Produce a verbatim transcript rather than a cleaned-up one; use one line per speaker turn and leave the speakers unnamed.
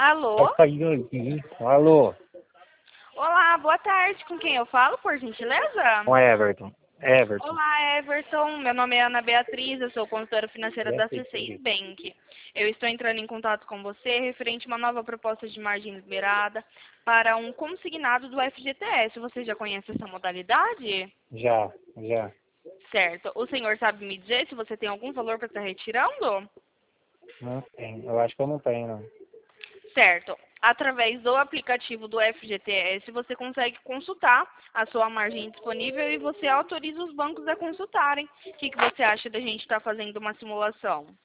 Alô?
Tá saindo aqui. Alô?
Olá, boa tarde. Com quem eu falo, por gentileza?
Com Everton. Everton.
Olá, Everton. Meu nome é Ana Beatriz, eu sou consultora financeira da
Beatriz,
C seis Bank. Eu estou entrando em contato com você referente a uma nova proposta de margem liberada para um consignado do F G T S. Você já conhece essa modalidade?
Já, já.
Certo. O senhor sabe me dizer se você tem algum valor para estar retirando?
Não tem. Eu acho que eu não tenho, não.
Certo. Através do aplicativo do F G T S, você consegue consultar a sua margem disponível e você autoriza os bancos a consultarem. O que, que você acha da gente estar fazendo uma simulação?